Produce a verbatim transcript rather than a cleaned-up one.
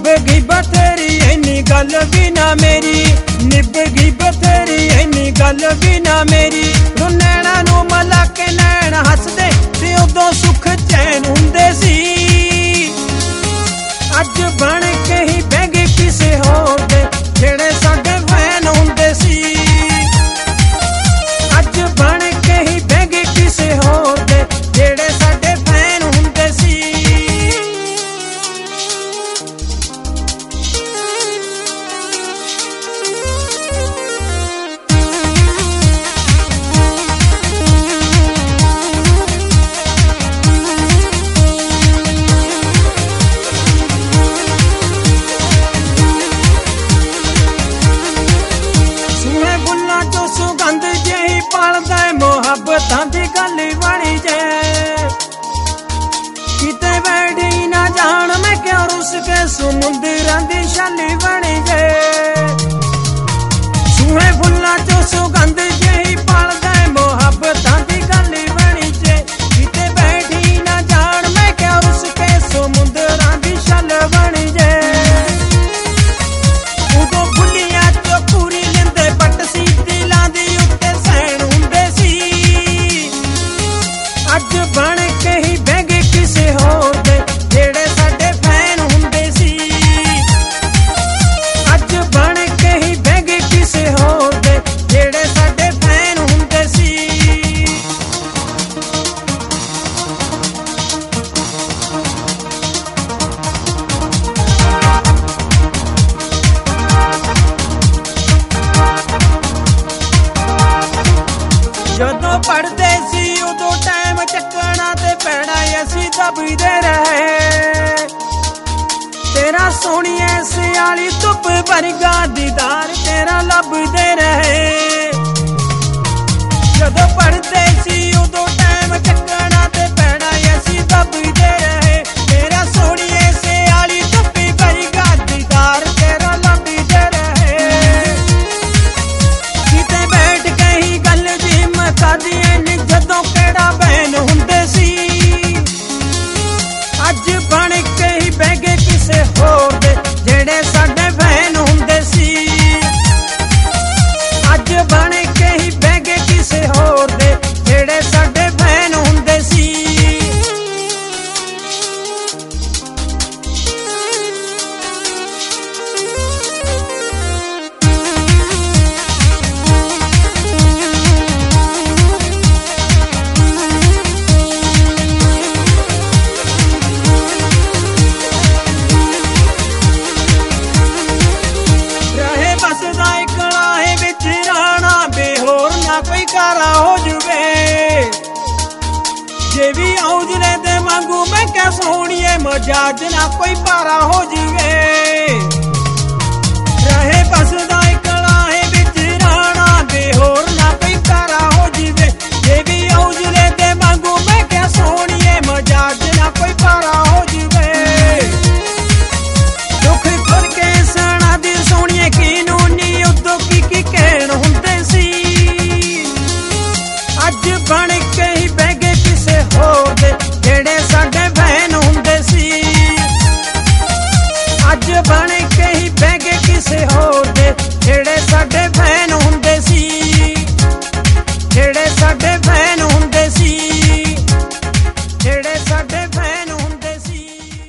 ਨਿਭ ਗਈ ਬਥੇਰੀ ਇੰਨੀ ਗੱਲ ਵੀ ਨਾ ਮੇਰੀ, ਨਿਭ ਗਈ ਬਥੇਰੀ ਇੰਨੀ ਗੱਲ ਵੀ ਨਾ ਮੇਰੀ। ਉਹ ਨੈਣਾ ਨੂੰ ਮਲਾ ਕੇ ਨੈਣ ਹੱਸਦੇ ਤੇ ਉਦੋਂ ਸੁੱਖ ਚੈਨ ਹੁੰਦੇ ਸੀ। ਅੱਜ ਬਣ ਕੇ ਹੀ ਬਹਿ ਗਏ ਕਿਸੇ ਹੋਰ ਦੇ ਜਿਹੜੇ ਸਾਡੇ ਫੈਨ ਹੁੰਦੇ ਸੀ। ਅੱਜ ਬਣ ਕੇ ਹੀ ਬਹਿ ਗਏ ਕਿਸੇ ਹੋਰ ਦੇ ਜਿਹੜੇ ਸਾਡੇ ਫੈਨ ਹੁੰਦੇ ਸੀ। ਸੁਗੰਧ ਜਿਹੀ ਪਾਲਦਾ ਮੁਹੱਬਤਾਂ ਦੀ ਗੱਲ ਬਣੀ ਜੇ। ਕਿਤੇ ਬੈਠੀ ਨਾ ਜਾਣ ਮੈਂ ਕਿਉਂ ਰੁੱਸ ਕੇ ਸਮੁੰਦਰਾਂ ਦੀ ਛਾਲੀ ਬਣੀ ਜੇ। ਸੂਹੇ ਫੁੱਲਾਂ ਚੋਂ ਸੁਗੰਧ ਜਿਹੀ ਪਾਲਦਾ ਮੁਹੱਬਤਾਂ ਦੀ ਗੱਲ ਬਣੀ ਜੇ। ਕਿਤੇ ਬੈਠੀ ਨਾ ਜਾਣ ਮੈਂ ਕਿਉਂ ਰੁੱਸ ਕੇ ਸਮੁੰਦਰਾਂ ਦੀ ਛਾਲ ਬਣੀ ਜੇ। ਉਦੋਂ ਫੁੱਲੀਆਂ ਚੋਂ ਪੂਰੀ ਲੈਂਦੇ ਪੱਟ ਸੀ ਦਿਲਾਂ ਦੀ ਉੱਤੇ ਸੈਣ ਹੁੰਦੇ ਸੀ। ਅੱਜ ਬਣ ਕੇ ਹੀ ਬਹਿ ਗਏ ਕਿਸੇ ਹੋਰ ਦੇ ਜਿਹੜੇ ਸਾਡੇ ਫੈਨ ਹੁੰਦੇ ਸੀ। ਅੱਜ ਬਣ ਕੇ ਹੀ ਬਹਿ ਗਏ ਕਿਸੇ ਹੋਰ ਦੇ ਜਿਹੜੇ ਸਾਡੇ ਫੈਨ ਹੁੰਦੇ ਸੀ। ਜਦੋਂ ਪੜ੍ਹਦੇ ਸੀ ਉਦੋਂ ਟਾਈਮ ਚੱਕਣਾ ਤੇ ਪੈਣਾ ਅਸੀਂ ਦਬਦੇ ਰਹੇ। ਤੇਰਾ ਸੋਹਣੀਏ ਸਿਆਲੀ ਧੁੱਪ ਵਰਗਾ ਦੀਦਾਰ ਤੇਰਾ ਲੱਭਦੇ ਰਹੇ। ਜਦੋਂ ਪੜ੍ਹਦੇ ਸੀ ਉਦੋਂ ਟਾਈਮ ਚੱਕਣਾ ਤੇ ਪੈਣਾ ਅਸੀਂ ਦਬਦੇ ਰਹੇ। ਤੇਰਾ ਸੋਹਣੀਏ ਸਿਆਲੀ ਧੁੱਪ ਵਰਗਾ ਦੀਦਾਰ ਤੇਰਾ ਲੱਭਦੇ ਰਹੇ। ਕਿਤੇ ਬੈਠ ਕੇ ਹੀ ਗੱਲ ਜੀ ਮਕਾਦੀਆਂ ਨੇ ਜਦੋਂ ਕਿਹੜਾ ਬੈਨ ਹੁੰਦੇ ਸੀ। ਅੱਜ ਬਣ ਕੇ ਹੀ ਬਹਿ ਗਏ ਕਿਸੇ ਹੋਰ ਦੇ ਜਿਹੜੇ ਸਾਡੇ ਫੈਨ ਹੁੰਦੇ ਸੀ। ਅੱਜ ਬਣ ਕੇ ਹੀ ਬਹਿ ਗਏ ਕਿਸੇ ਹੋਰ ਦੇ ਜਿਹੜੇ ਸਾਡੇ ਫੈਨ ਹੁੰਦੇ ਸੀ। ਕੋਈ ਕਾਰਾ ਹੋ ਜੂਵੇ ਜੇ ਵੀ ਔਜਲੇ ਦੇ ਵਾਂਗੂ ਮੈਂ ਕਿਆ ਸੋਹਣੀਏ ਮਜਾਜ ਨਾ ਕੋਈ ਪਾਰਾ ਹੋ ਜੂਵੇ। ਰਹੇ ਬਸਦਾ ਇਕਲਾਹੇ ਵਿੱਚ ਰਾਣਾ ਦੇ ਹੋਰ ਨਾ ਕੋਈ ਕਾਰਾ ਹੋ ਜੂਵੇ। ਜੇ ਵੀ ਔਜਲੇ ਦੇ ਵਾਂਗੂ ਮੈਂ ਕਿਆ ਸੋਹਣੀਏ ਮਜਾਜ ਨਾ ਕੋਈ ਪਾਰਾ ਹੋ ਜੂਵੇ। ਦੁੱਖ ਖੁਰ ਕੇ ਸਣਾ ਦੀ ਸੋਹਣੀਏ ਕਿਨੂੰ ਨੀ ਉਦੋਂ ਕੀ ਕੀ ਕਹਿਣ ਹੁੰਦੇ ਸੀ। ਅੱਜ ਬਣ ਕੇ ਹੀ ਬਹਿ ਗਏ ਕਿਸੇ ਹੋਰ ਦੇ ਜਿਹੜੇ ਸਾਡੇ ਫੈਨ ਹੁੰਦੇ ਸੀ। ਅੱਜ ਬਣ ਕੇ ਹੀ ਬਹਿ ਗਏ ਕਿਸੇ ਹੋਰ ਦੇ